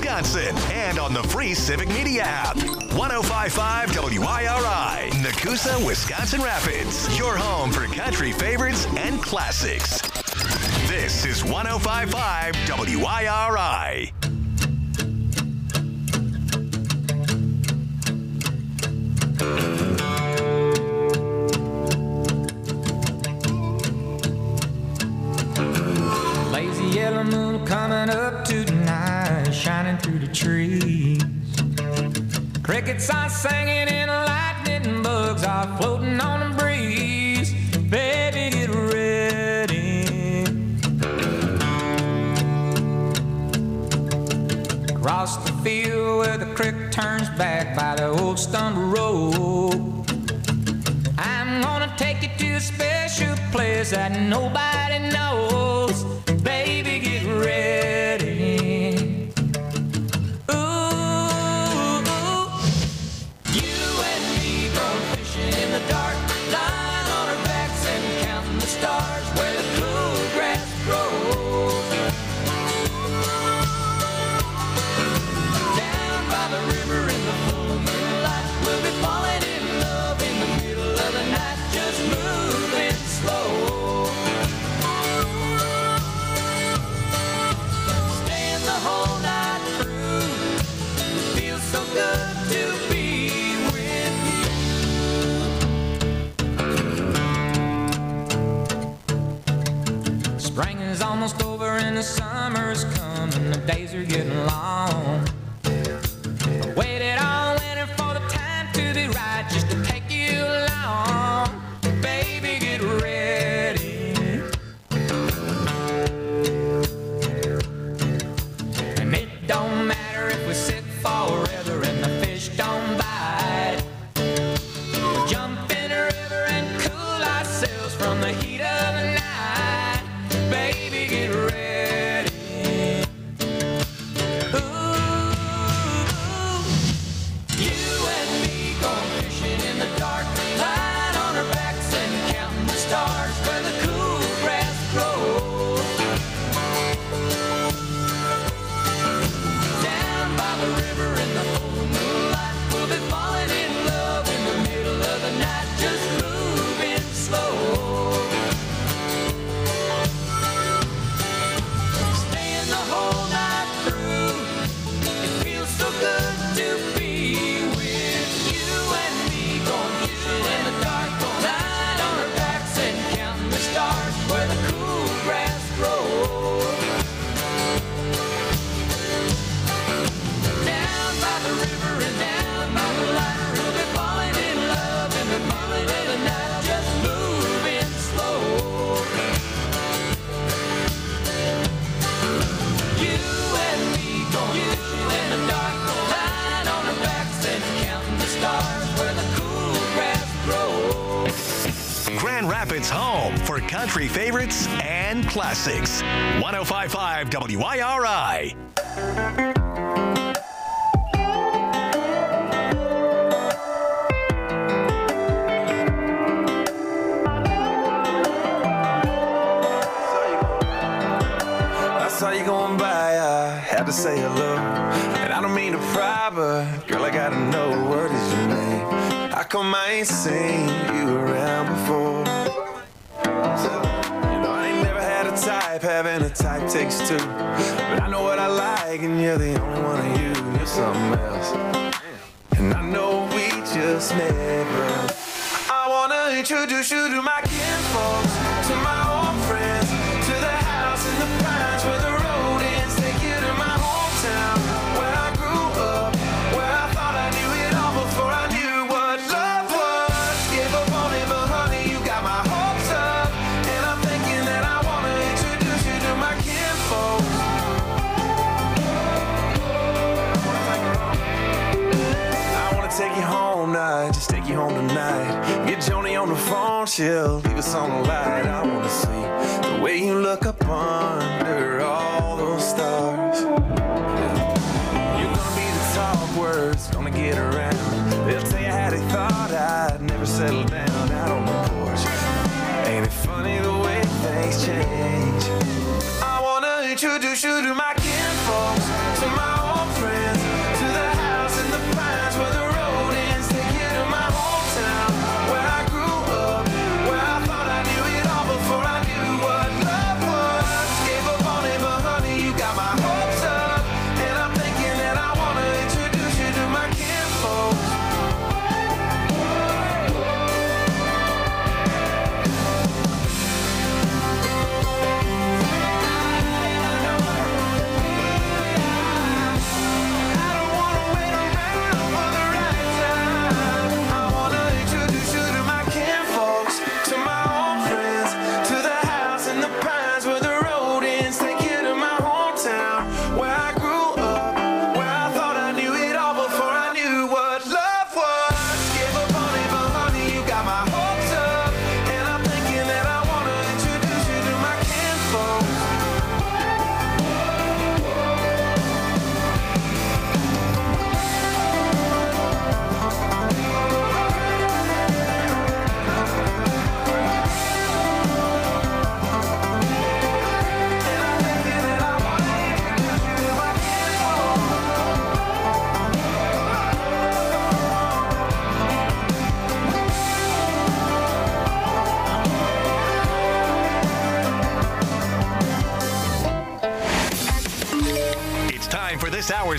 Wisconsin, and on the free Civic Media app. 105.5 WIRI, Nakusa, Wisconsin Rapids. Your home for country favorites and classics. This is 105.5 WIRI. Lazy yellow moon coming up tonight, shining through the trees. Crickets are singing and lightning bugs are floating on the breeze. Baby, get ready. Across the field where the creek turns back by the old stone road, I'm gonna take you to a special place that nobody knows. Baby, get ready. Ooh, you and me going fishing in the dark, lying on our backs and counting the stars where the cool grass grows. Down by the river in the full moonlight, we'll be falling in love in the middle of the night, just moving slow. Staying the whole night through, it feels so good to be with you. Spring is almost over and the summer's coming, the days are getting long. I waited all winter for the time to be right, just to take you along. Baby, get ready. And it don't matter if we sit forever and the fish don't bite. We'll jump in the river and cool ourselves from the heat of the night. Baby, get ready. Ooh, you and me going fishing in the dark, lying on our backs and counting the stars where the cool grass grows. Down by the river in the full moonlight, we'll be falling in love in the middle of the night, just moving slow. Staying the whole night through, it feels so good to be with you and me going fishing in the dark, lying on our backs and counting the stars where the cool grass grows. Down by the river and down by the light, we'll be falling in love in the middle of the night, just moving slow. You and me going fishing in the dark, lying on our backs and counting the stars where the cool grass grows. Grand Rapids' home for country favorites and classics. 105.5 WIRI. I saw you going by, I had to say hello. And I don't mean to pry, but girl, I gotta know, what is your name? How come I ain't seen you around before? You know, I ain't never had a type, having a type takes two. But I know what I like, and you're the only one of you. You're something else. And I know we just never. I wanna introduce you to my kinfolks, to my old friends, to the house in the pines where the road ends. Take you to my hometown, where I grew up, where I thought I knew it all before I knew what love was. Give up on it, but honey, you got my hopes up. And I'm thinking that I wanna introduce you to my kinfolks. I wanna take you home now, just take you home tonight. Get Joni on the phone, she'll leave us on the light. I wanna see the way you look up under all those stars. You're gonna be the talk words, gonna get around. They'll tell you how they thought I'd never settle down out on the porch. Ain't it funny the way things change? I wanna introduce you to my kinfolks, to my old friends.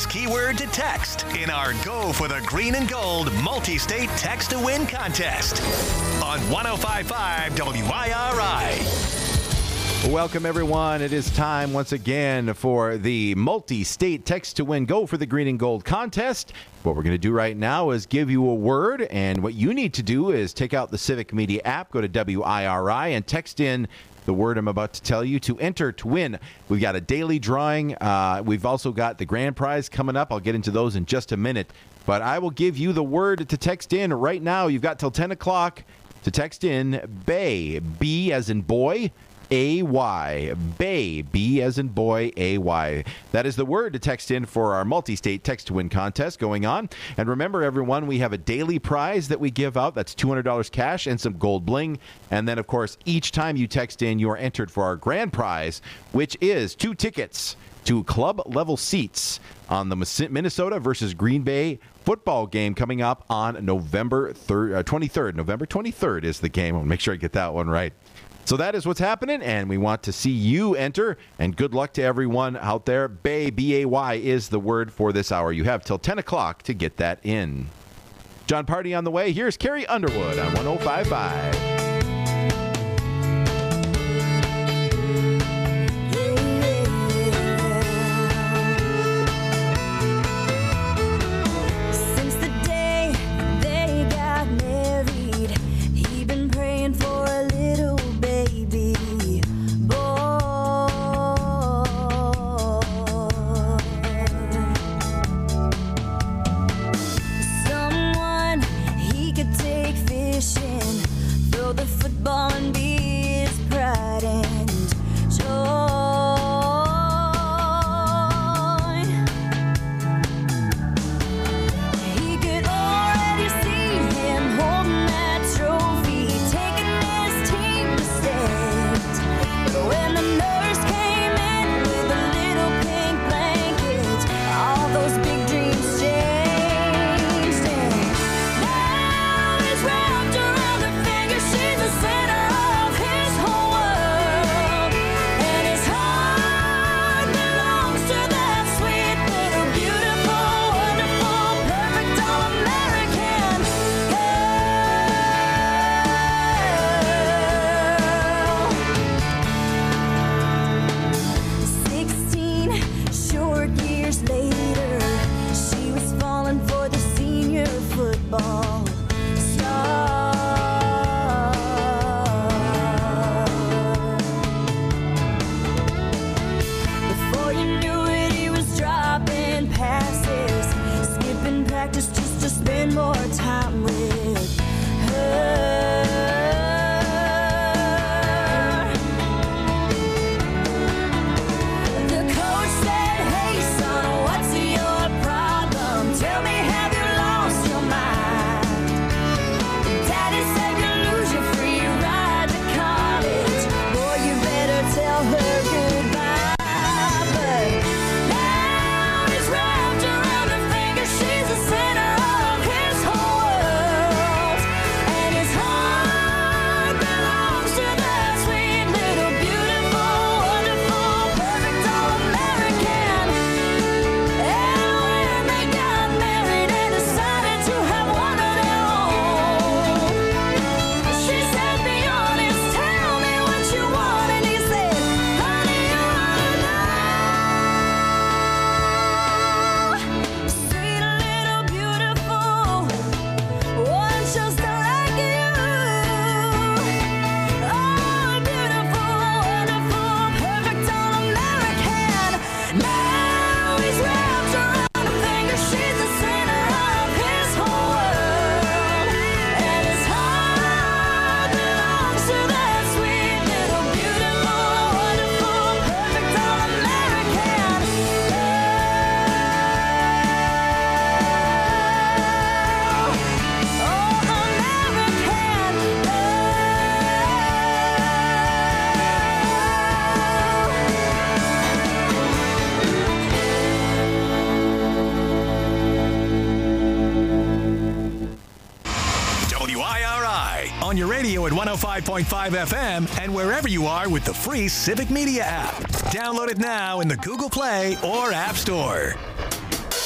first keyword to text in our Go for the Green and Gold multi-state text to win contest on 105.5 WIRI. Welcome, everyone. It is time once again for the multi-state text to win Go for the Green and Gold contest. What we're going to do right now is give you a word, and what you need to do is take out the Civic Media app, go to WIRI, and text in the word I'm about to tell you to enter to win. We've got a daily drawing. We've also got the grand prize coming up. I'll get into those in just a minute. But I will give you the word to text in right now. You've got till 10 o'clock to text in BAY, B as in boy, A-Y, BAY, B as in boy, A-Y. That is the word to text in for our multi-state text-to-win contest going on. And remember, everyone, we have a daily prize that we give out. That's $200 cash and some gold bling. And then, of course, each time you text in, you are entered for our grand prize, which is 2 tickets to club-level seats on the Minnesota versus Green Bay football game coming up on November 23rd. November 23rd is the game. I'll make sure I get that one right. So that is what's happening, and we want to see you enter, and good luck to everyone out there. BAY, B-A-Y, is the word for this hour. You have till 10 o'clock to get that in. John Party on the way. Here's Carrie Underwood on 105.5. on your radio at 105.5 FM and wherever you are with the free Civic Media app. Download it now in the Google Play or App Store.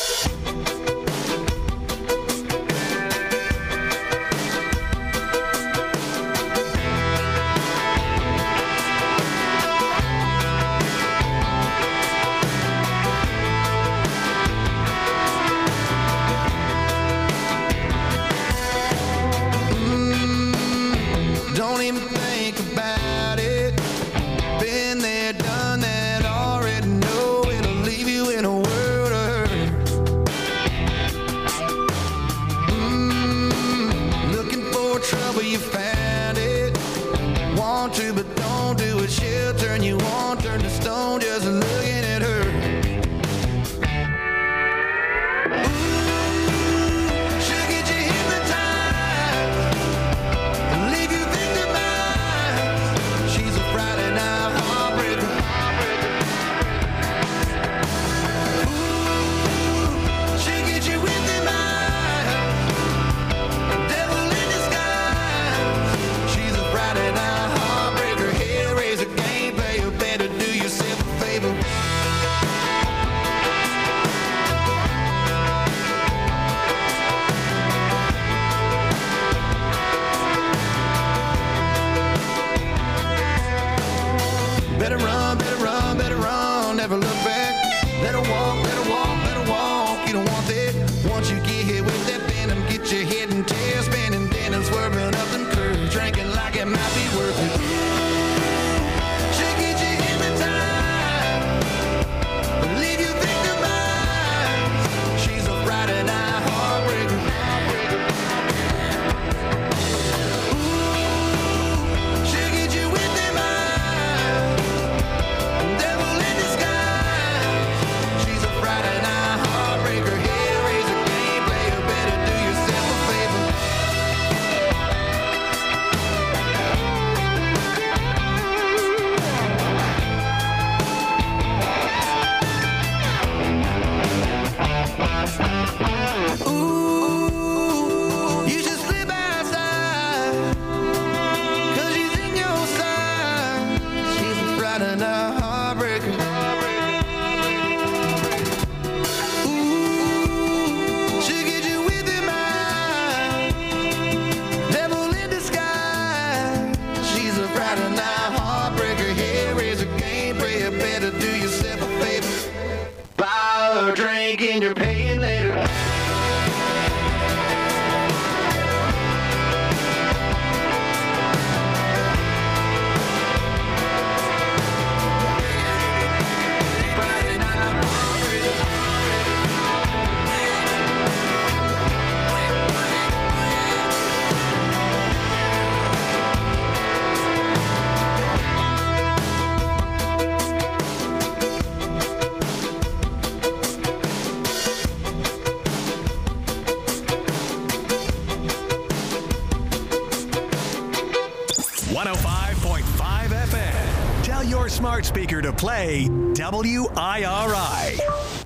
smart speaker to play WIRI.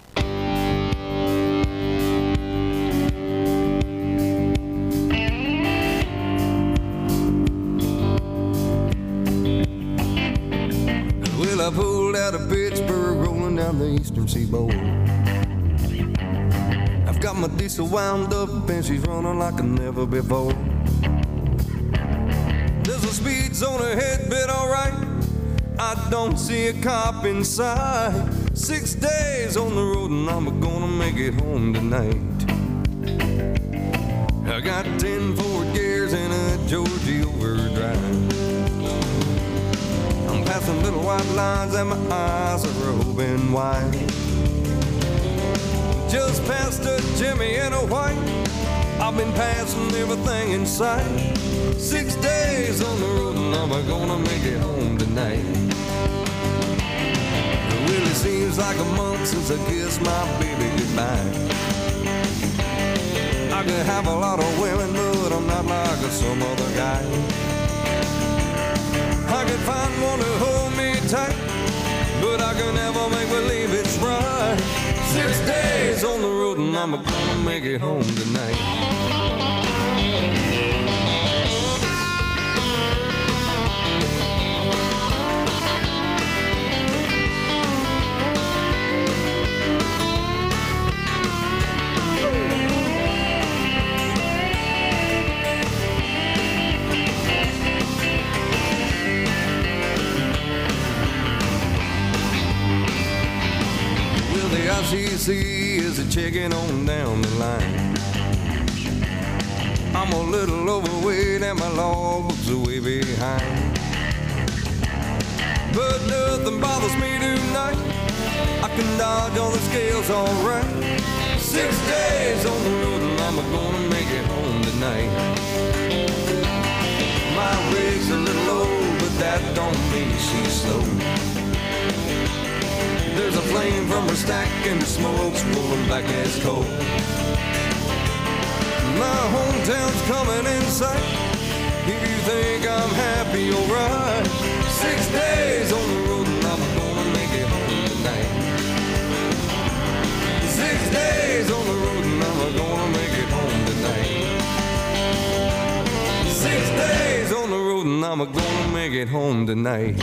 Well, I pulled out of Pittsburgh, rolling down the eastern seaboard. I've got my diesel wound up and she's running like never before. There's a speed zone ahead, but alright, I don't see a cop inside. 6 days on the road and I'm gonna make it home tonight. I got 10 forward gears and a Georgie overdrive. I'm passing little white lines and my eyes are open wide. Just past a Jimmy and a white, I've been passing everything in sight. 6 days on the road and I'm gonna make it home tonight. It really seems like a month since I kissed my baby goodbye. I could have a lot of women, but I'm not like some other guy. I could find one to hold me tight, but I can never make believe it's right. 6 days on the road and I'm gonna make it home tonight. ICC is a checking on down the line. I'm a little overweight and my logbook's way behind. But nothing bothers me tonight. I can dodge all the scales alright. 6 days on the road and I'm gonna make it home tonight. My rig's a little low, but that don't mean she's slow. There's a flame from her stack and the smoke's rolling back as coal. My hometown's coming in sight. If you think I'm happy, alright. 6 days on the road and I'm gonna make it home tonight. 6 days on the road and I'm gonna make it home tonight. 6 days on the road and I'm gonna make it home tonight.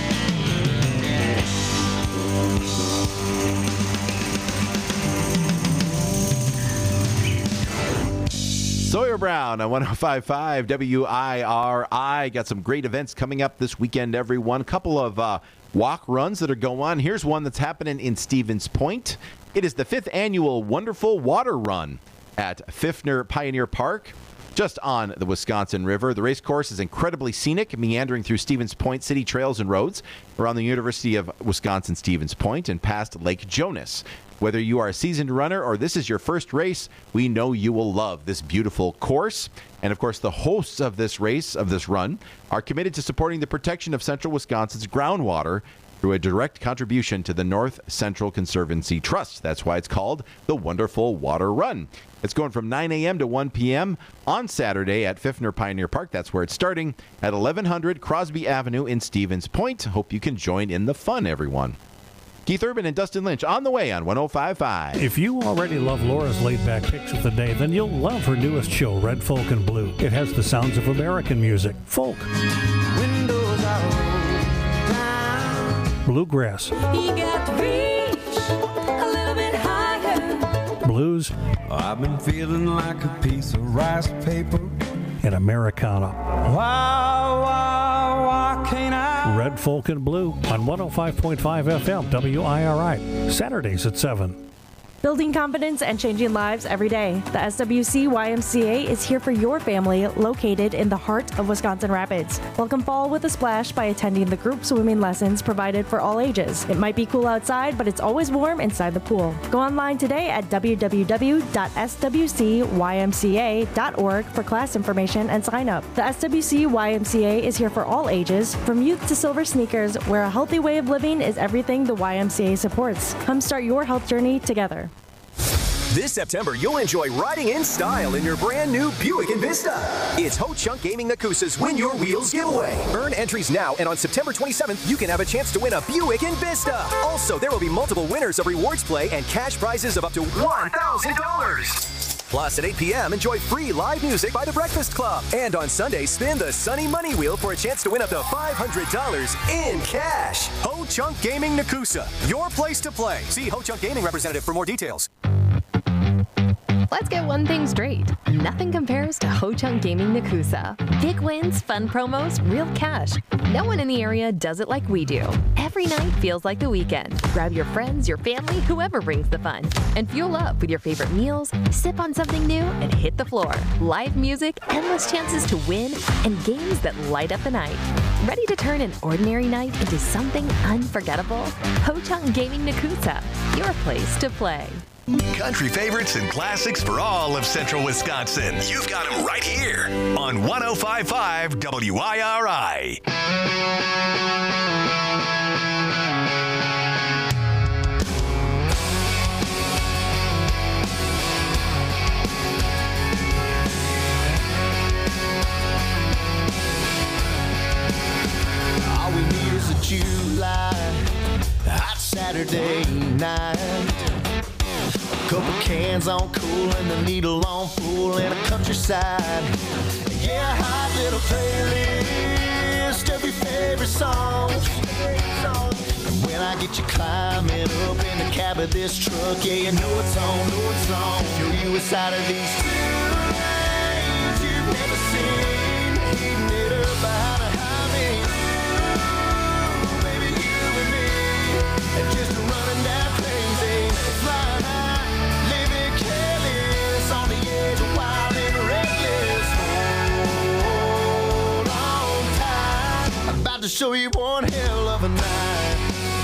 Sawyer Brown on 105.5 WIRI. Got some great events coming up this weekend, everyone. A couple of walk runs that are going on. Here's one that's happening in Stevens Point. It is the 5th annual Wonderful Water Run at Fifner Pioneer Park, just on the Wisconsin River. The race course is incredibly scenic, meandering through Stevens Point city trails and roads around the University of Wisconsin Stevens Point and past Lake Jonas. Whether you are a seasoned runner or this is your first race, we know you will love this beautiful course. And of course, the hosts of this race, of this run, are committed to supporting the protection of central Wisconsin's groundwater through a direct contribution to the North Central Conservancy Trust. That's why it's called the Wonderful Water Run. It's going from 9 a.m. to 1 p.m. on Saturday at Fifner Pioneer Park. That's where it's starting at 1100 Crosby Avenue in Stevens Point. Hope you can join in the fun, everyone. Keith Urban and Dustin Lynch on the way on 105.5. If you already love Laura's laid-back picks of the day, then you'll love her newest show, Red Folk and Blue. It has the sounds of American music, folk, Windows are rolled down. bluegrass, You got to reach a little bit higher. blues, I've been feeling like a piece of rice paper. and Americana. Why can't I? Red Folk and Blue on 105.5 FM WIRI. Saturdays at 7. Building confidence and changing lives every day. The SWC YMCA is here for your family, located in the heart of Wisconsin Rapids. Welcome fall with a splash by attending the group swimming lessons provided for all ages. It might be cool outside, but it's always warm inside the pool. Go online today at www.swcymca.org for class information and sign up. The SWC YMCA is here for all ages, from youth to silver sneakers, where a healthy way of living is everything the YMCA supports. Come start your health journey together. This September, you'll enjoy riding in style in your brand new Buick Envista. It's Ho Chunk Gaming Nakusa's Win Your Wheels giveaway. Earn entries now, and on September 27th, you can have a chance to win a Buick Envista. Also, there will be multiple winners of rewards play and cash prizes of up to $1,000. Plus, at 8 p.m., enjoy free live music by The Breakfast Club. And on Sunday, spin the Sunny Money Wheel for a chance to win up to $500 in cash. Ho Chunk Gaming Nakusa, your place to play. See Ho Chunk Gaming representative for more details. Let's get one thing straight. Nothing compares to Ho Chunk Gaming Nakusa. Big wins, fun promos, real cash. No one in the area does it like we do. Every night feels like the weekend. Grab your friends, your family, whoever brings the fun. And fuel up with your favorite meals, sip on something new, and hit the floor. Live music, endless chances to win, and games that light up the night. Ready to turn an ordinary night into something unforgettable? Ho Chunk Gaming Nakusa, your place to play. Country favorites and classics for all of central Wisconsin. You've got them right here on 105.5 WIRI. All we need is a July hot Saturday night. A couple cans on cool and the needle on full in a countryside. Yeah, a hot little playlist of your favorite songs. And when I get you climbing up in the cab of this truck, yeah, you know it's on, Show you a side of these two lanes you've never seen. Heating it up behind a highway. Baby, you and me, and just running down crazy, flying high, living careless, on the edge of wild and reckless. Hold on tight, I'm about to show you one hell of a night.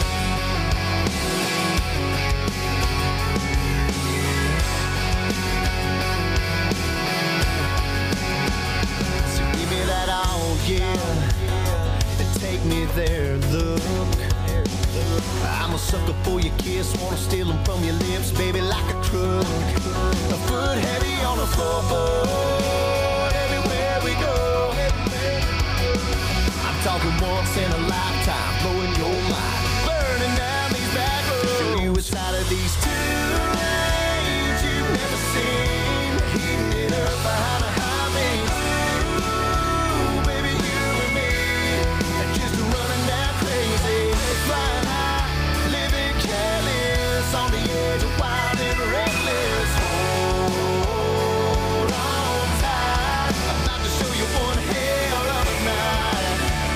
So give me that all, yeah, and take me there, look. I'm a sucker for your kiss, wanna steal them from your lips, baby, like a truck. A foot heavy on the floorboard, everywhere we go. I'm talking once in a lifetime, blowing your mind, burning down these back roads. Show you a side of these two lanes you've never seen. Heating it up behind a highway. Ooh, baby, you and me, and just running down crazy, flying high, living careless, on the edge of wild and reckless. Hold on tight, I'm about to show you one hell of a night.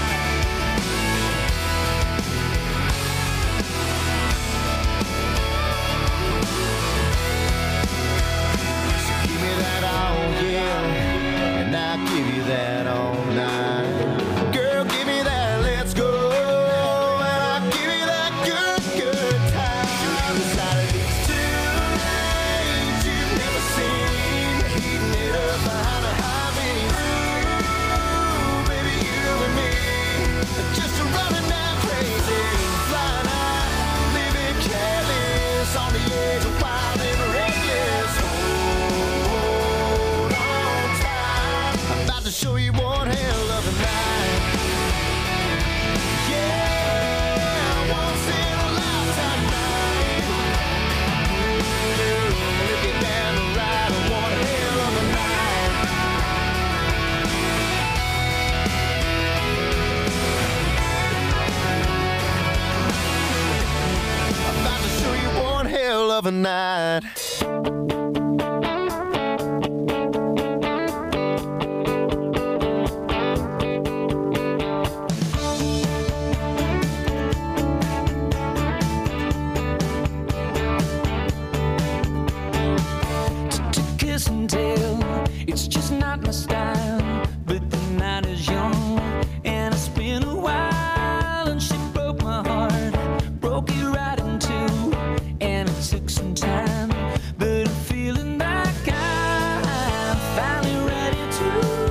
So give me that all, yeah, and I'll give you that all night. Girl, give me that, let's go. On the edge of wild and reckless. Hold on tight, I'm about to show you one hell of a night. Yeah, once in a lifetime night. Look it down the ride of one hell of a night. I'm about to show you one hell of a night. To kiss and tell, it's just not my style. But the night is young, and it's been a while, and she broke my heart, broke it right in two, and it took some time. But I'm feeling like I'm finally ready to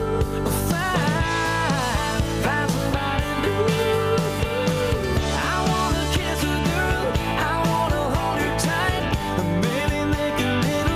find somebody new. I wanna kiss a girl, I wanna hold her tight, and maybe make a little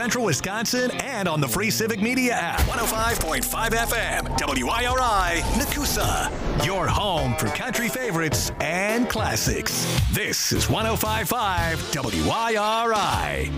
Central Wisconsin and on the free Civic Media app. 105.5 FM, WIRI, Nakusa. Your home for country favorites and classics. This is 105.5 WIRI.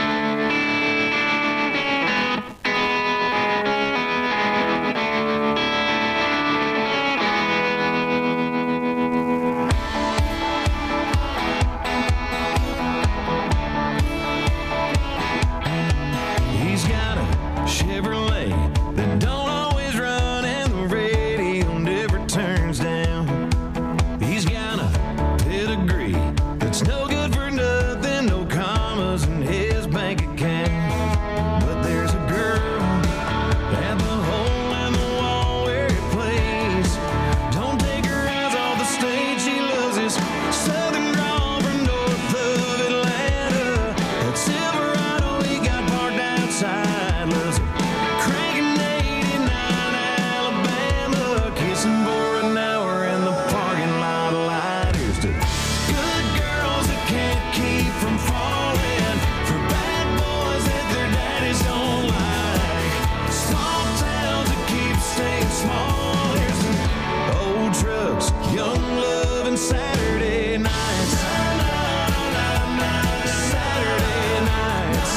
He's got a Chevrolet that don't always run and the radio never turns down. He's got a pedigree that's no good for nothing, no commas in his bank account. But there's a girl at the hole in the wall where he plays. Don't take her eyes off the stage, she loves his southern drawl from north of Atlanta. That Silverado he got parked outside, loves it. Cranking 89 Alabama, kissing for an hour in the parking lot of light. Here's to good girls that can't keep from falling, for bad boys that their daddies don't like, small towns that keep staying small. Here's to old trucks, young love, and Saturday nights. Saturday nights.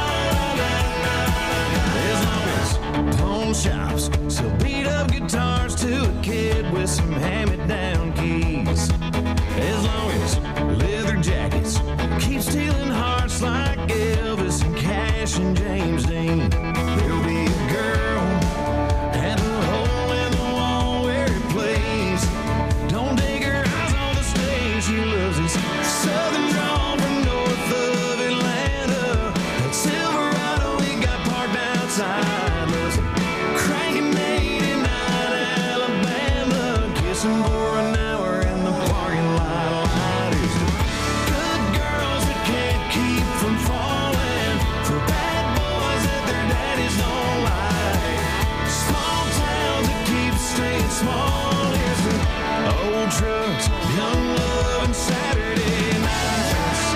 As long as pawn shops sell beat up guitars to a kid with some hand-me-down keys. As long as leather jackets keep stealing hearts like Elvis and Cash and James Dean. There'll be a girl at the hole in the wall where he plays. Don't take her eyes on the stage, she loves his southern drawl from north of Atlanta. That Silverado he got parked outside, loves it. Cranking 89 Alabama, kissing for an hour in the parking lot. Here's to good girls that can't keep from falling, for bad boys that their daddies don't like, small towns that keep staying small. Here's to old trucks, young love, and Saturday nights.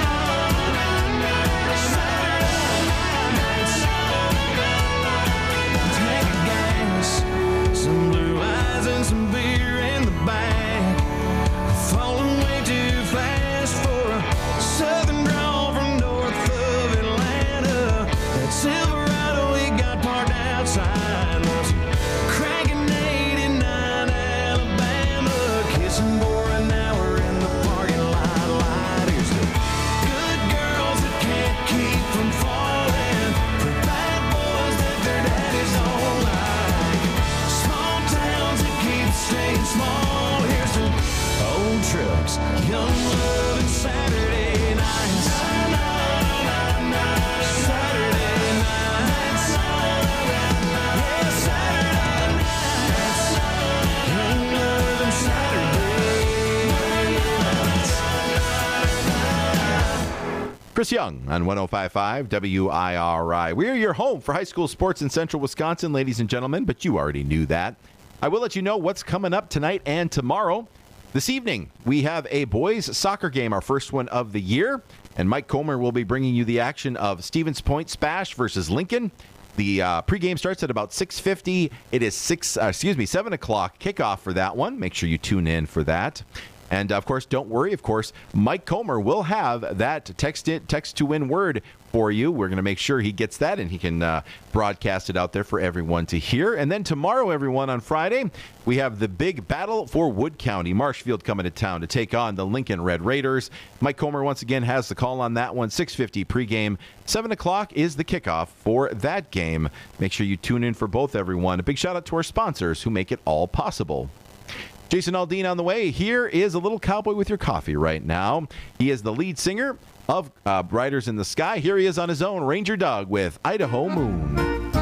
Tank of gas, some blue eyes and some beer in the back. Falling way too fast for a southern drawl from north of Atlanta. That Silverado he got parked outside, loves cranking 89 Alabama, kissing for an hour in the parking lot. Here's to good girls that can't keep from falling, for bad boys that their daddies don't like, small towns that keep staying small. Here's to old trucks, young love, and Saturday nights. Saturday nights. Yeah, Saturday nights. Young love and Saturday nights. Chris Young on 105.5 WIRI. We're your home for high school sports in central Wisconsin, ladies and gentlemen, but you already knew that. I will let you know what's coming up tonight and tomorrow. This evening, we have a boys soccer game, our first one of the year, and Mike Comer will be bringing you the action of Stevens Point Spash versus Lincoln. The pregame starts at about 6:50. It is 7 o'clock kickoff for that one. Make sure you tune in for that. And, of course, don't worry. Of course, Mike Comer will have that text-to-win word for you. We're going to make sure he gets that, and he can broadcast it out there for everyone to hear. And then tomorrow, everyone, on Friday, we have the big battle for Wood County. Marshfield coming to town to take on the Lincoln Red Raiders. Mike Comer, once again, has the call on that one. 6:50 pregame. 7 o'clock is the kickoff for that game. Make sure you tune in for both, everyone. A big shout-out to our sponsors who make it all possible. Jason Aldean on the way. Here is a little cowboy with your coffee right now. He is the lead singer of Riders in the Sky. Here he is on his own, Ranger Doug with Idaho Moon.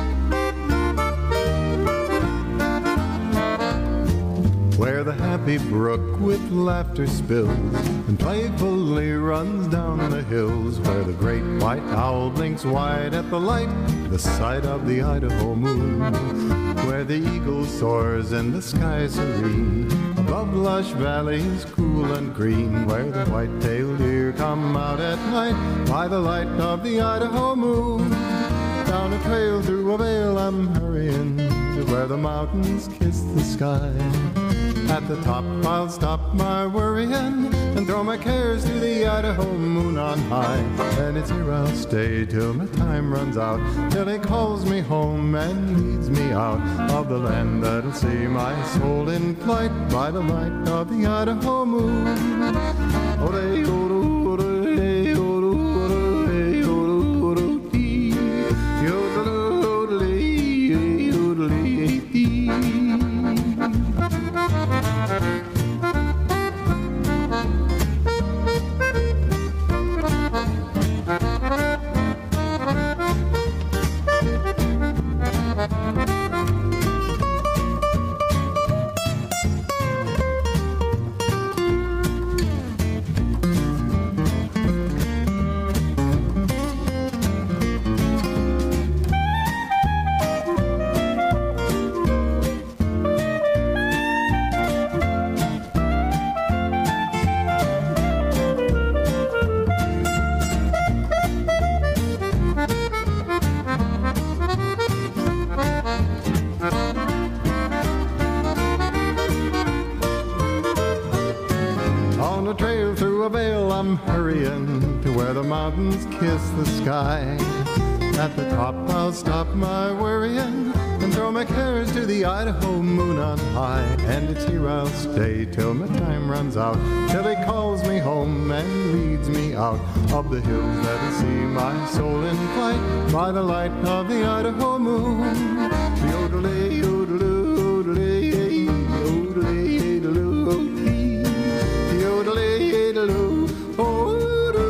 Where the happy brook with laughter spills and playfully runs down the hills, where the great white owl blinks wide at the light, the sight of the Idaho moon, where the eagle soars in the sky serene, above lush valleys cool and green, where the white-tailed deer come out at night by the light of the Idaho moon. Down a trail through a vale I'm hurrying to where the mountains kiss the sky. At the top I'll stop my worrying and throw my cares to the Idaho moon on high. And it's here I'll stay till my time runs out, till he calls me home and leads me out of the land that'll see my soul in flight by the light of the Idaho moon. Ode, ode, ode, ode, ode, ode, ode, dee. Yodel, ode, yodel, dee. On a trail through a vale I'm hurrying to where the mountains kiss the sky. At the top I'll stop my worrying and throw my cares to the Idaho moon on high. And it's here I'll stay till my time runs out, till he calls me home and leads me out of the hills that'll see my soul in flight by the light of the Idaho moon. Yodelay, yodeloo, yodelay, yodelay, yodeloo, yodelay, yodeloo, oh,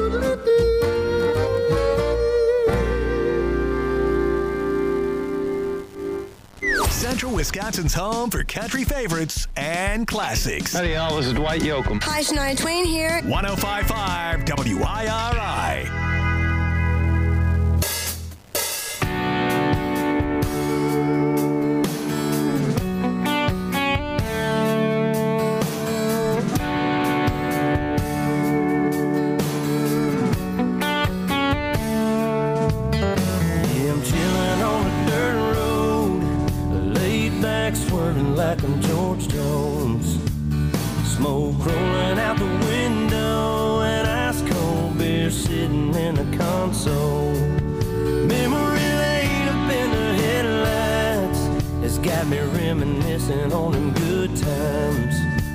Central Wisconsin's home for country favorites and classics. Howdy, y'all. This is Dwight Yoakam. Hi, Shania Twain here. 105.5 WIRI. Swerving like I'm George Jones. Smoke rolling out the window and ice cold beer sitting in the console. Memory laid up in the headlights has got me reminiscing on them good times.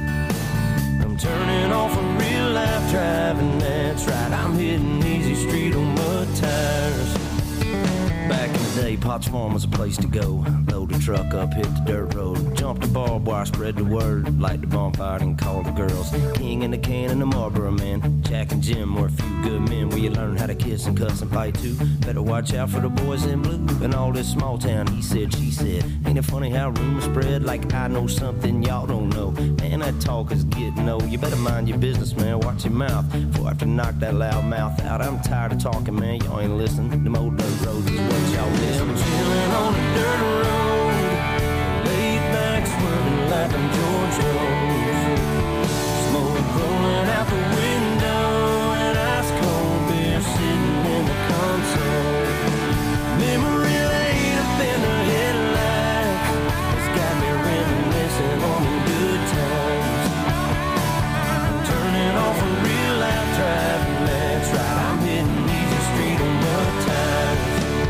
I'm turning off a real life driving, that's right, I'm hitting easy street on mud tires. Back in the day, Potts Farm was a place to go. Load the truck up, hit the dirt road. Jump the barbed wire, spread the word. Light the bonfire and call the girls. King and the can and the Marlboro man. Jack and Jim were a few good men where you learn how to kiss and cuss and fight too. Better watch out for the boys in blue. In all this small town, he said, she said. Ain't it funny how rumors spread like I know something y'all don't know? Man, that talk is getting old. You better mind your business, man. Watch your mouth before I have to knock that loud mouth out. I'm tired of talking, man. Y'all ain't listening. Them old dirt roads is what y'all miss. I'm chilling on a dirt road, laid back, swerving like I'm George Jones. Smoke rolling out the window and ice cold beer sitting in the console. Memory laid up in the headlights has got me reminiscing on the good times. I'm turning off a real life driving, that's right, I'm hitting easy street on mud tires.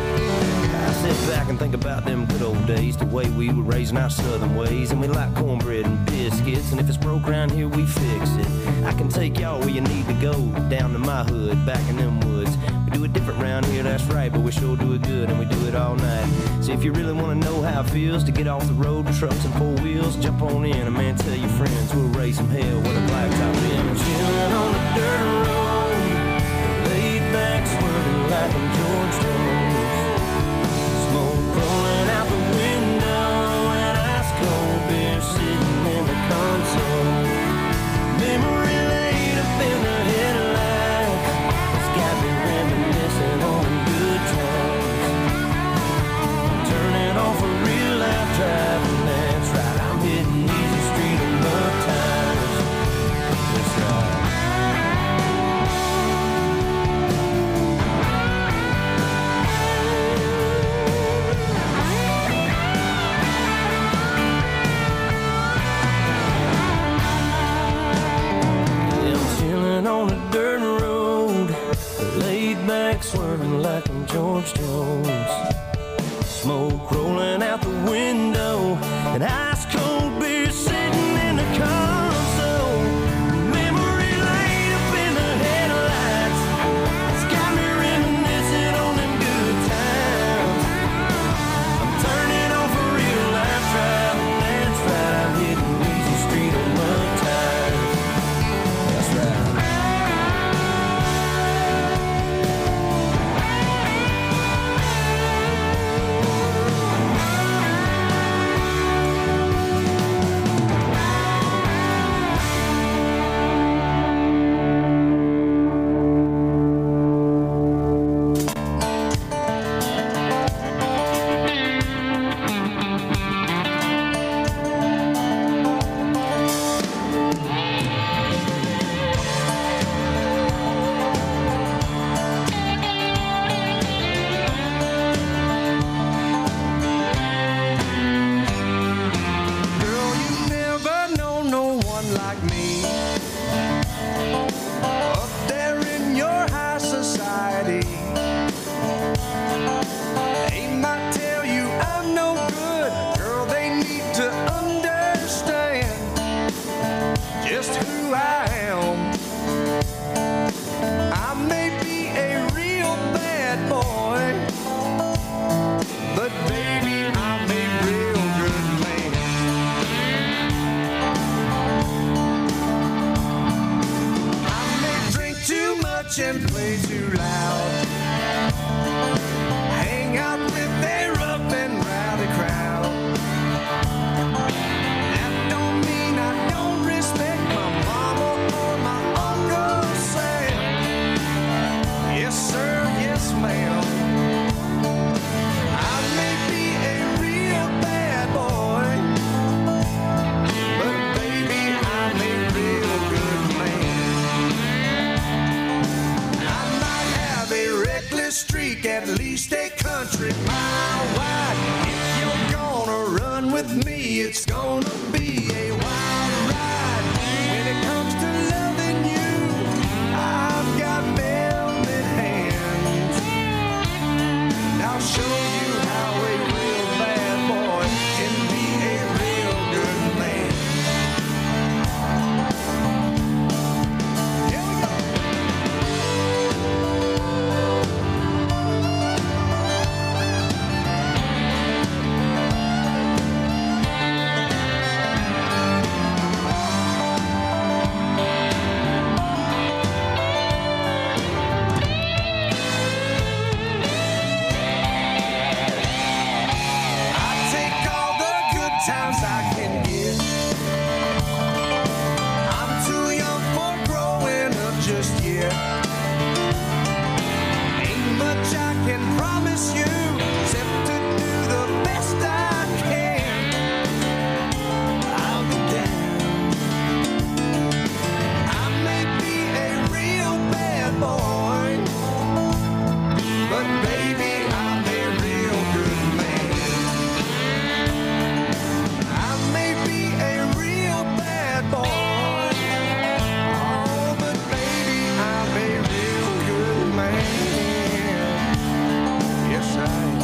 Sit back and think about them good old days, the way we were raising our southern ways, and we like cornbread and biscuits, and if it's broke around here, we fix it. I can take y'all where you need to go, down to my hood, back in them woods. We do it different round here, that's right, but we sure do it good, and we do it all night. So if you really want to know how it feels to get off the road with trucks and four wheels, jump on in, and man, tell your friends we'll raise some hell with a blacktop in. I'm chilling on the dirt road, laid back, swerving like I'm George Jones. Rolling out the window and ice cold beer sitting in the console. Memory laid up in the headlights has got me reminiscing on good times. I'm turning off a real life driving, that's right, I'm hitting easy street on mud tires. That's right. smoke rolling out the window, and ice cold beer sitting in the console. Memory lane up in the headlights, it's got me reminiscing on them good times. I'm turning off a real life driving, that's right, I'm hitting Weezy Street on mud tires. That's right. Girl, you never know no one like me. Up there in your high society. They might tell you I'm no good. Girl, they need to understand just who I am. I may be a real bad boy, but baby, I'm a real good man. I may drink too much and play too loud, hang out with a rough and rowdy crowd. That don't mean I don't respect my mama or my Uncle Sam. Yes sir, yes ma'am. I may be a real bad boy, but baby, I'm a real good man. I might have a reckless streak, at least a country mile wide. If you're gonna run with me, it's gonna be a wild ride. When it comes to loving you, I've got velvet hands. I'll show you how a real bad boy can be a real good man. Here we go. I take all the good times I can get. I'm too young for growing up just yet. Ain't much I can promise you, except to do the best I can. I'll be down. I may be a real bad boy, but baby, I'm a real good man. I may be a real bad boy, oh, but baby, I'm a real good man. Yes, I am.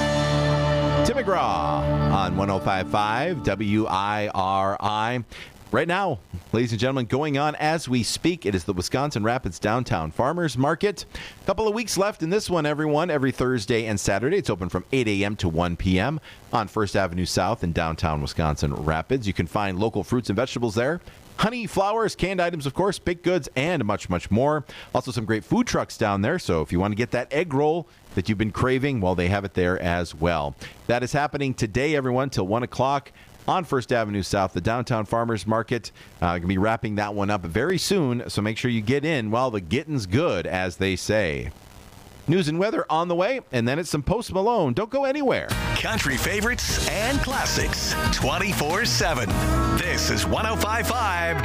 Tim McGraw on 105.5 WIRI. Right now, ladies and gentlemen, going on as we speak, it is the Wisconsin Rapids Downtown Farmers Market. A couple of weeks left in this one, everyone. Every Thursday and Saturday, it's open from 8 a.m. to 1 p.m. on First Avenue South in downtown Wisconsin Rapids. You can find local fruits and vegetables there. Honey, flowers, canned items, of course, baked goods, and much, much more. Also some great food trucks down there, so if you want to get that egg roll that you've been craving, well, they have it there as well. That is happening today, everyone, till 1 o'clock. On First Avenue South, the Downtown Farmers Market. Going to be wrapping that one up very soon, so make sure you get in while the getting's good, as they say. News and weather on the way, and then it's some Post Malone. Don't go anywhere. Country favorites and classics 24/7. This is 105.5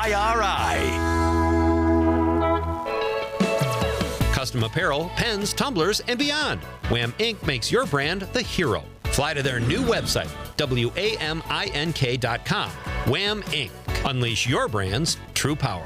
WIRI. Custom apparel, pens, tumblers, and beyond. Wham Inc. makes your brand the hero. Fly to their new website, WAMINK.com. Wham Inc. Unleash your brand's true power.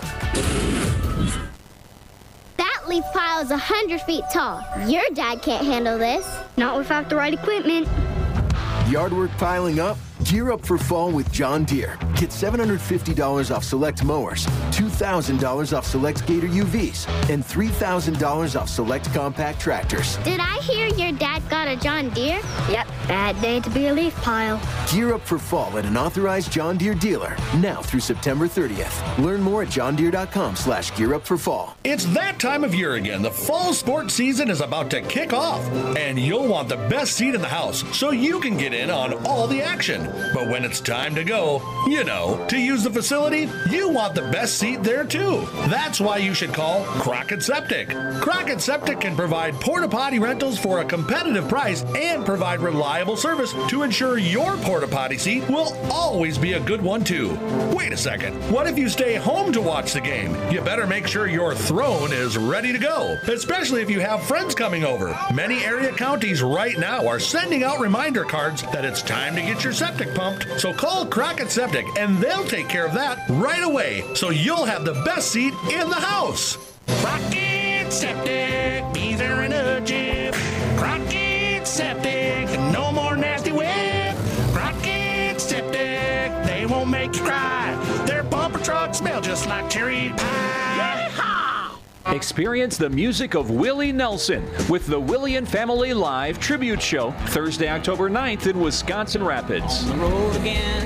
That leaf pile is 100 feet tall. Your dad can't handle this. Not without the right equipment. Yard work piling up? Gear up for fall with John Deere. Get $750 off select mowers, $2,000 off select Gator UVs, and $3,000 off select compact tractors. Did I hear your dad got a John Deere? Yep, bad day to be a leaf pile. Gear up for fall at an authorized John Deere dealer, now through September 30th. Learn more at johndeere.com/gearupforfall. It's that time of year again. The fall sports season is about to kick off, and you'll want the best seat in the house so you can get in on all the action. But when it's time to go, you know, to use the facility, you want the best seat there too. That's why you should call Crockett Septic. Crockett Septic can provide porta potty rentals for a competitive price and provide reliable service to ensure your porta potty seat will always be a good one too. Wait a second. What if you stay home to watch the game? You better make sure your throne is ready to go, especially if you have friends coming over. Many area counties right now are sending out reminder cards that it's time to get your septic pumped. So call Crockett Septic and they'll take care of that right away, so you'll have the best seat in the house. Crockett Septic, be there in a jiff. Crockett Septic, no more nasty whip. Crockett Septic, they won't make you cry. Their bumper trucks smell just like cherry pie. Yeehaw! Experience the music of Willie Nelson with the Willie and Family Live Tribute Show, Thursday, October 9th in Wisconsin Rapids. On the road again.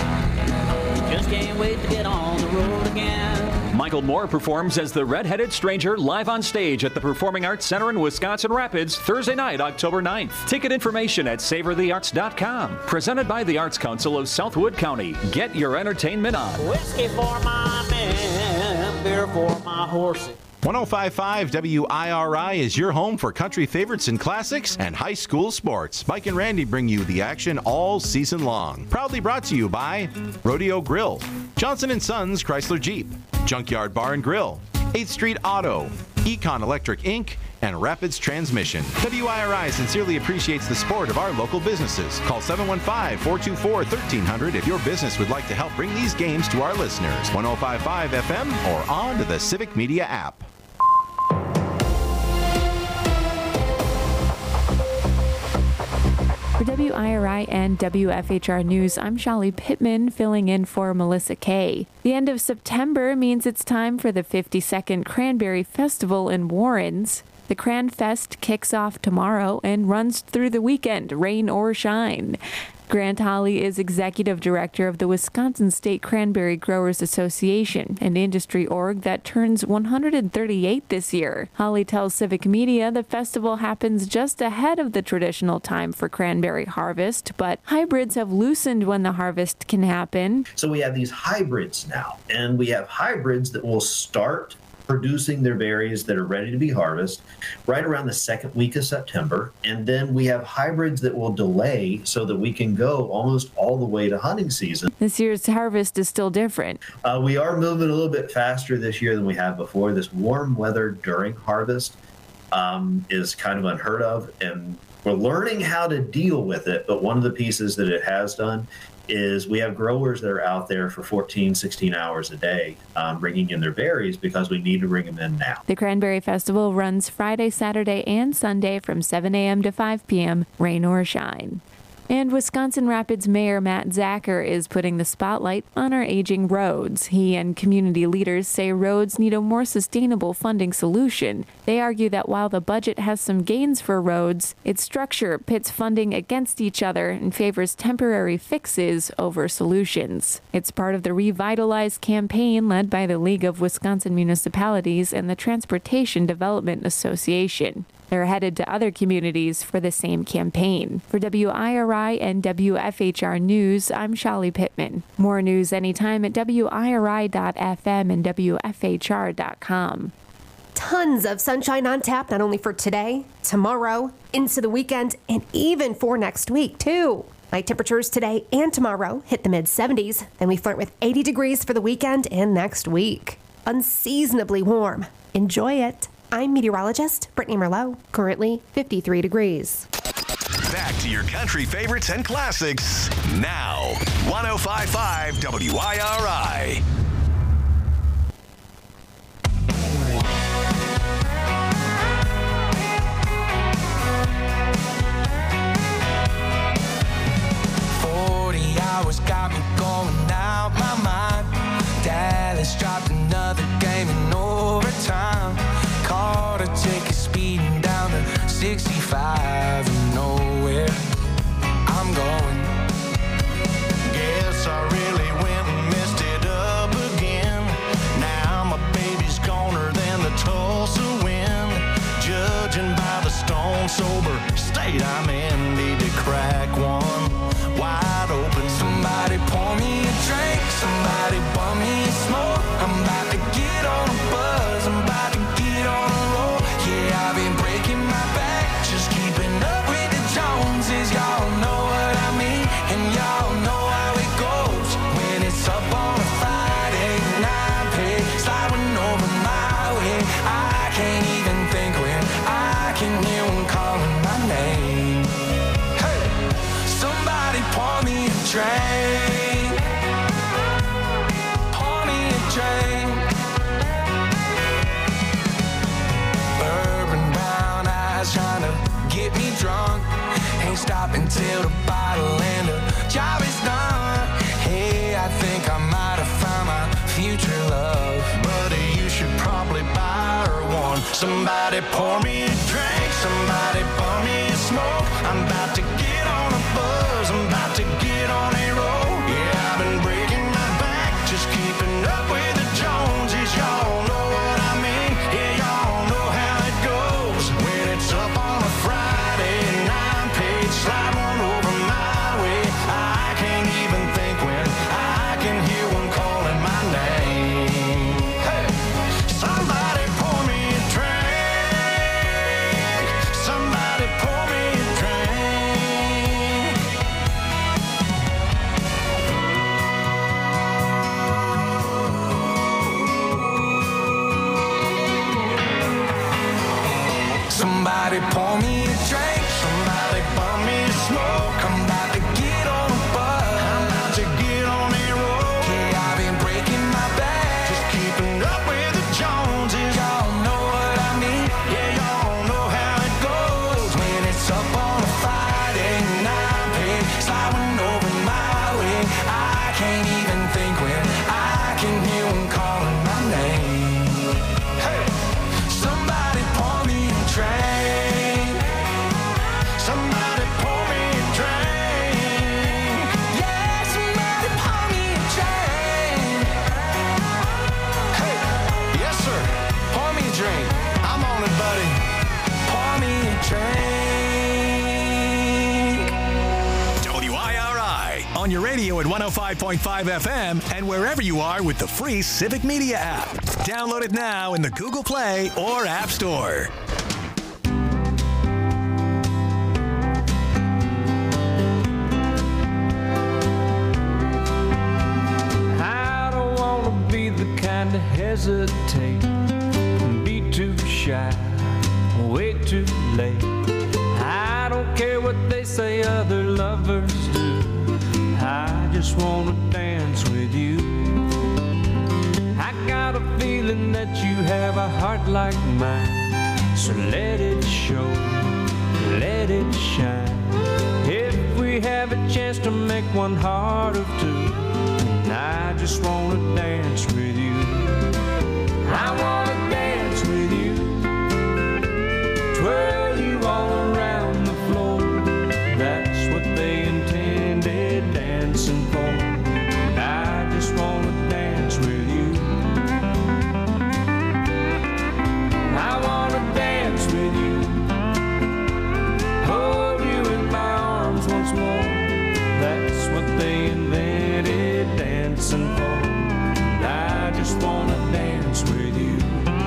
Just can't wait to get on the road again. Michael Moore performs as the Red-Headed Stranger live on stage at the Performing Arts Center in Wisconsin Rapids, Thursday night, October 9th. Ticket information at savorthearts.com. Presented by the Arts Council of Southwood County. Get your entertainment on. Whiskey for my men, beer for my horses. 105.5 WIRI is your home for country favorites and classics and high school sports. Mike and Randy bring you the action all season long. Proudly brought to you by Rodeo Grill, Johnson & Sons Chrysler Jeep, Junkyard Bar and Grill, 8th Street Auto, Econ Electric Inc., and Rapids Transmission. WIRI sincerely appreciates the support of our local businesses. Call 715-424-1300 if your business would like to help bring these games to our listeners. 105.5 FM or on to the Civic Media app. For WIRI and WFHR News, I'm Shelly Pittman filling in for Melissa Kay. The end of September means it's time for the 52nd Cranberry Festival in Warrens. The Cran Fest kicks off tomorrow and runs through the weekend, rain or shine. Grant Holly is executive director of the Wisconsin State Cranberry Growers Association, an industry org that turns 138 this year. Holly tells Civic Media the festival happens just ahead of the traditional time for cranberry harvest, but hybrids have loosened when the harvest can happen. So we have these hybrids now, and we have hybrids that will start producing their berries that are ready to be harvested right around the second week of September. And then we have hybrids that will delay so that we can go almost all the way to hunting season. This year's harvest is still different. We are moving a little bit faster this year than we have before. This warm weather during harvest is kind of unheard of, and we're learning how to deal with it. But one of the pieces that it has done is we have growers that are out there for 14, 16 hours a day bringing in their berries because we need to bring them in now. The Cranberry Festival runs Friday, Saturday, and Sunday from 7 a.m. to 5 p.m., rain or shine. And Wisconsin Rapids Mayor Matt Zacher is putting the spotlight on our aging roads. He and community leaders say roads need a more sustainable funding solution. They argue that while the budget has some gains for roads, its structure pits funding against each other and favors temporary fixes over solutions. It's part of the Revitalize campaign led by the League of Wisconsin Municipalities and the Transportation Development Association. They're headed to other communities for the same campaign. For WIRI and WFHR News, I'm Shali Pittman. More news anytime at WIRI.FM and WFHR.com. Tons of sunshine on tap, not only for today, tomorrow, into the weekend, and even for next week, too. Night temperatures today and tomorrow hit the mid-70s. Then we flirt with 80 degrees for the weekend and next week. Unseasonably warm. Enjoy it. I'm meteorologist Brittany Merlot, currently 53 degrees. Back to your country favorites and classics now. 105.5 WIRI. Hours got me going out my mind. Dallas dropped another game in overtime. Caught a ticket speeding down to 65 and nowhere I'm going. Guess I really went and messed it up again. Now my baby's goner than the Tulsa wind. Judging by the stone sober state I'm in, need to crack one wide open. Somebody pour me a drink, somebody bum me a smoke. I'm about to get on a buzz, I'm about to get on a roll. Yeah, I've been breaking my back, just keeping up with the Joneses. Y'all know what I mean, and y'all know how it goes. When it's up on a Friday and I pay, sliding over my way. I can't even think when I can hear one calling my name. Hey, somebody pour me a drink, pour me a drink. Bourbon brown eyes trying to get me drunk. Ain't stopping till the bottle and the job is done. Hey, I think I might have found my future love. Buddy, you should probably buy her one. Somebody pour me a drink, somebody pour me a smoke. I'm about to get on a buzz, I'm about to get on a roll. Yeah, I've been breaking my back, just keeping up with the Joneses. Y'all know what I mean, yeah, y'all know how it goes. When it's up on a Friday and I'm paid, slide one over my way. I can't even think when I can hear one calling my name. Hey, somebody pour me a drink, somebody pour me a drink. Somebody pour me a drink, somebody pour me a smoke. I'm about to get on a buzz, I'm about to get on a roll. Yeah, I've been breaking my back, Just keeping up with the Joneses. y'all know what I mean, yeah, y'all know how it goes. When it's up on a Friday and I'm paid, sliding over my way. I can't even think when I can hear one calling my name. Hey, somebody pour me a drink, Somebody pour me a drink. yeah, somebody pour me a drink. Hey, yes sir, pour me a drink. I'm on it, buddy. Pour me a drink. WIRI on your radio at 105.5 FM and wherever you are with the free Civic Media app. Download it now in the Google Play or App Store. I don't wanna be the kind to hesitate, be too shy, wait too late. I don't care what they say other lovers do, I just wanna dance with you. I got a feeling that you have a heart like mine, so let it show, let it shine. If we had have a chance to make one heart of two. And I just wanna dance with you. I wanna dance with you, twirl you all around the floor. That's what they intended dancing for. And I just wanna dance with you. I wanna dance with you, hold you in my arms once more. That's what they invented dancing for. And I just wanna dance with you.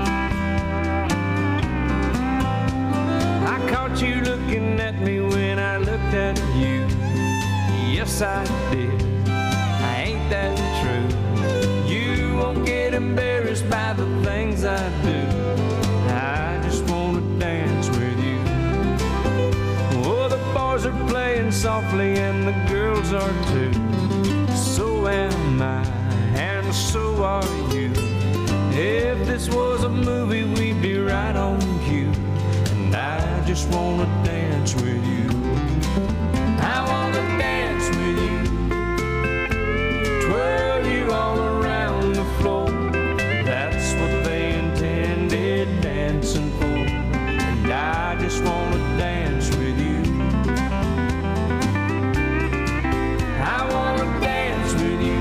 I caught you looking at me when I looked at you. Yes, I did. Ain't that true? You won't get embarrassed by the things I do. I just wanna dance with you. Oh, the boys are playing softly and the girls are too. So am I, and so are you. If this was a movie, we'd be right on cue. And I just wanna dance with you. I wanna dance with you, twirl you all around the floor. That's what they intended dancing for. And I just wanna dance with you. I wanna dance with you,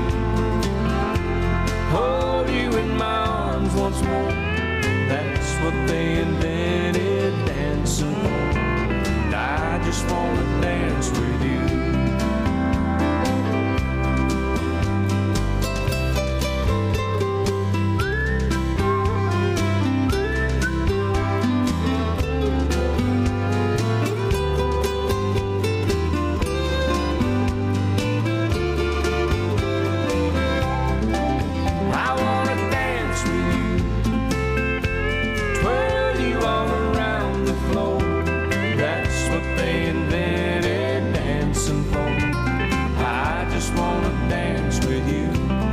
hold you in my arms once more. That's what they invented dancing for. And I just wanna dance with you. I wanna dance with you, twirl you all around the floor. That's what they invented dancing for. I just wanna dance with you.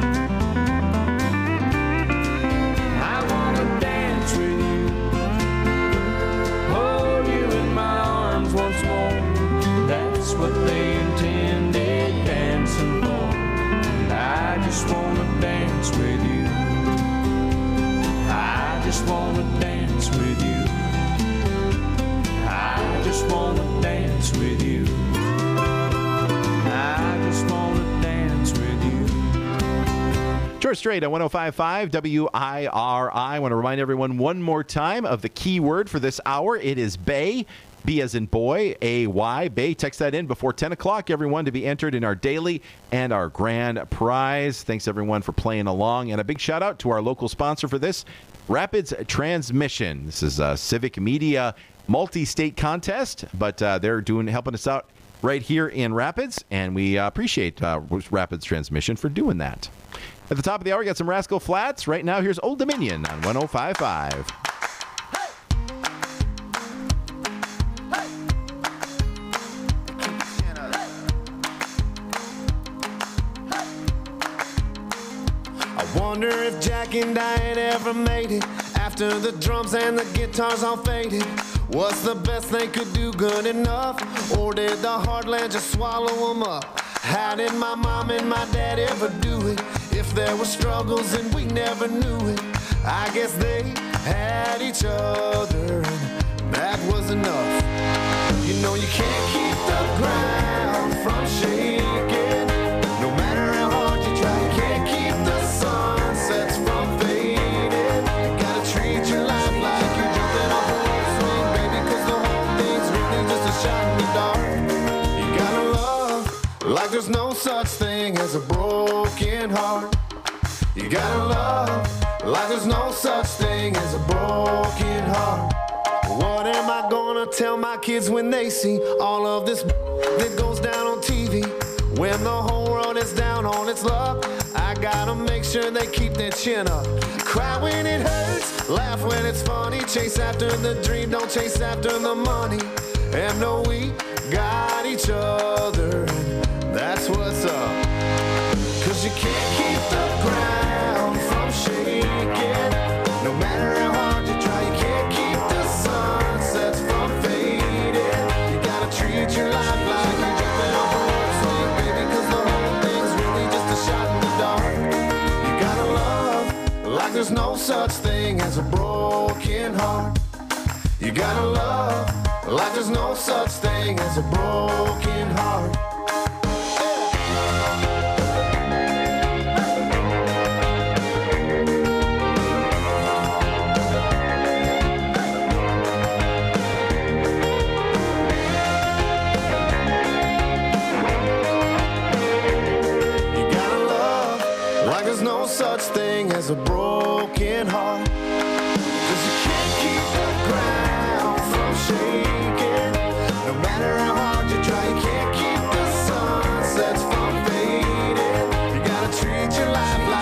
I wanna dance with you, hold you in my arms once more. That's what they intended dancing for. And I just wanna dance with you. I just wanna dance with you. I just wanna dance with you. I just wanna dance with you. George Strait on 105.5 WIRI. I want to remind everyone one more time of the key word for this hour. It is Bay. B as in boy, A-Y, Bay. Text that in before 10 o'clock, everyone, to be entered in our daily and our grand prize. Thanks, everyone, for playing along. And a big shout out to our local sponsor for this, Rapids Transmission. This is a civic media multi-state contest, but they're helping us out right here in Rapids, and we appreciate Rapids Transmission for doing that. At the top of the hour, we got some Rascal Flatts. Right now, here's Old Dominion on 105.5. I wonder if Jack and Diane ever made it after the drums and the guitars all faded. Was the best they could do good enough, or did the heartland just swallow them up? How did my mom and my dad ever do it? If there were struggles and we never knew it, I guess they had each other and that was enough. You know you can't keep the ground from shaking, no matter how hard you try. You can't keep the sunsets from fading. You gotta treat your life like you're jumping off a wall swing, baby, 'cause the whole thing's really just a shot in the dark. You gotta love like there's no such thing as a broken heart. You gotta love like there's no such thing as a broken heart. What am I gonna tell my kids when they see all of this that goes down on TV? When the whole world is down on its luck, I gotta make sure they keep their chin up. Cry when it hurts, laugh when it's funny. Chase after the dream, don't chase after the money. And know we got each other, and that's what's up. 'Cause you can't keep the ground from shaking, no matter how hard you try. You can't keep the sunsets from fading. You gotta treat your life like you're jumping off a horse. such thing as a broken heart. You gotta love like there's no such thing as a broken heart. You gotta love like there's no such thing as a broken